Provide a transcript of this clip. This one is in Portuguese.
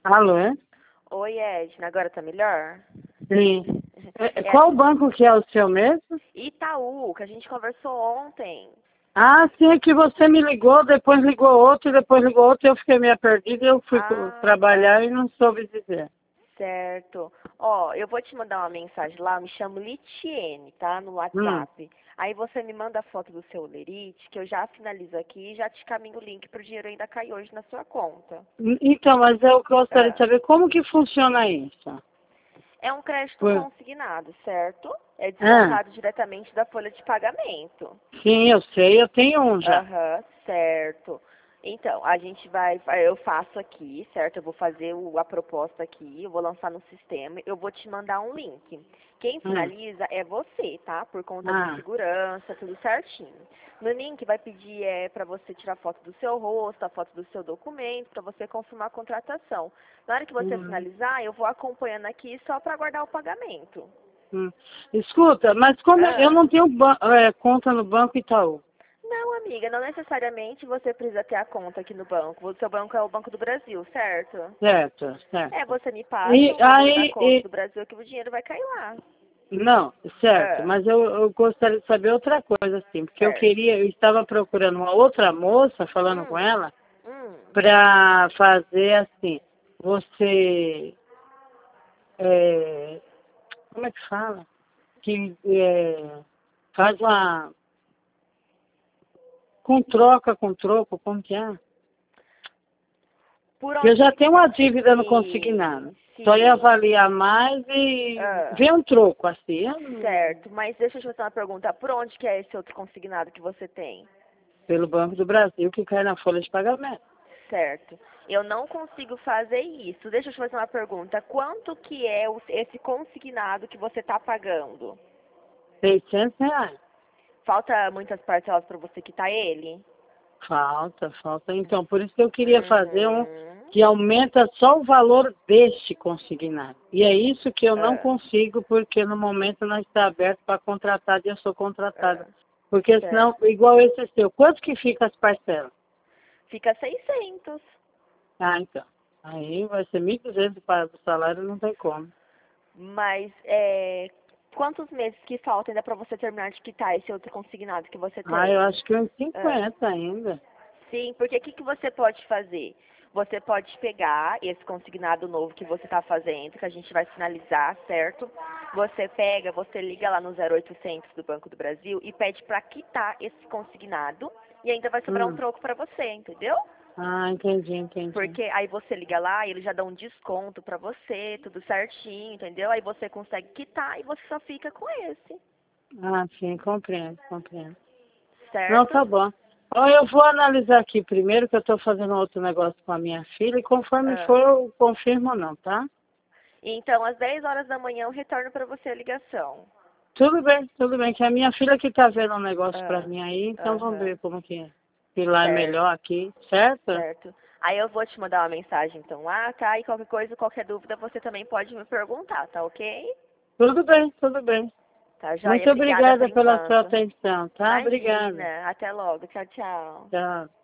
Alô, é? Oi, Edna, agora tá melhor? Sim. Qual banco que é o seu mesmo? Itaú, que a gente conversou ontem. Ah, sim, é que você me ligou, depois ligou outro, depois ligou outro, eu fiquei meio perdida e eu fui trabalhar e não soube dizer. Certo. Ó, eu vou te mandar uma mensagem lá, eu me chamo Litiene, tá? No Hum. WhatsApp. Aí você me manda a foto do seu lerite, que eu já finalizo aqui e já te caminho o link pro dinheiro ainda cair hoje na sua conta. Então, mas eu gostaria de Ah. saber como que funciona isso. É um crédito Por- consignado, certo? É Ah, descontado diretamente da folha de pagamento. sim, eu sei, eu tenho um já. Aham, certo. Então, a gente eu faço aqui, certo? Eu vou fazer a proposta aqui, eu vou lançar no sistema, eu vou te mandar um link. Quem Hum. finaliza é você, tá? Por conta de Ah, segurança, tudo certinho. No link vai pedir para você tirar foto do seu rosto, a foto do seu documento, para você confirmar a contratação. Na hora que você hum, finalizar, eu vou acompanhando aqui só para aguardar o pagamento. hum. Escuta, mas como eu Ah. não tenho conta no Banco Itaú. Não, amiga, não necessariamente você precisa ter a conta aqui no banco. O seu banco é o Banco do Brasil, certo? Certo, É, certo. você me passa E o número da aí, conta do Brasil que o dinheiro vai cair lá. não, certo, Ah, mas eu gostaria de saber outra coisa, assim, porque certo. eu estava procurando uma outra moça, falando com Hum, ela, hum. para fazer assim, você, é, como é que fala? Que faz uma, com troco, como que é? Por Eu onde já que... tenho uma dívida no consignado, Sim, só ia sim. avaliar mais e Ah, ver um troco, assim, eu não- certo, mas deixa eu te fazer uma pergunta. Por onde que é esse outro consignado que você tem? pelo Banco do Brasil, que cai na folha de pagamento. Certo. Eu não consigo fazer isso. Deixa eu te fazer uma pergunta. Quanto que é esse consignado que você está pagando? R$ 600. Falta muitas parcelas para você quitar ele? Falta, falta. Então, por isso que eu queria fazer um Uhum. que aumenta só o valor deste consignado. E é isso que eu não Ah, consigo, porque no momento não está aberto para contratar e eu sou contratada. ah, Porque senão, certo. igual esse seu, quanto que fica as parcelas? Fica 600. Ah, então. Aí vai ser 1.200 para o salário, não tem como. Mas quantos meses que falta ainda para você terminar de quitar esse outro consignado que você Ah, eu tem? acho que uns Ah, 50 ainda. sim, porque o que, que você pode fazer? Você pode pegar esse consignado novo que você está fazendo, que a gente vai finalizar, certo? Você pega, você liga lá no 0800 do Banco do Brasil e pede para quitar esse consignado e ainda vai sobrar um Hum. troco para você, entendeu? Ah, entendi, entendi. Porque aí você liga lá e ele já dá um desconto pra você, tudo certinho, entendeu? Aí você consegue quitar e você só fica com esse, Ah, sim, compreendo, compreendo. Não, certo? tá bom. Ó, eu vou analisar aqui primeiro, que eu estou fazendo outro negócio com a minha filha, e conforme Ah. for, eu confirmo ou não, tá? Então, às 10 horas da manhã eu retorno pra você a ligação. Tudo bem, que é a minha filha que tá vendo um negócio pra Ah. mim aí, então vamos Aham. ver como que é. Se lá é Certo, melhor aqui, certo? certo. Aí eu vou te mandar uma mensagem então lá, tá? E qualquer coisa, qualquer dúvida, você também pode me perguntar, tá ok? Tudo bem, tudo bem. Tá, joia? Muito Obrigada por obrigada pela sua enquanto. atenção, tá? Obrigada. Imagina. Até logo. Tchau, tchau. Tchau.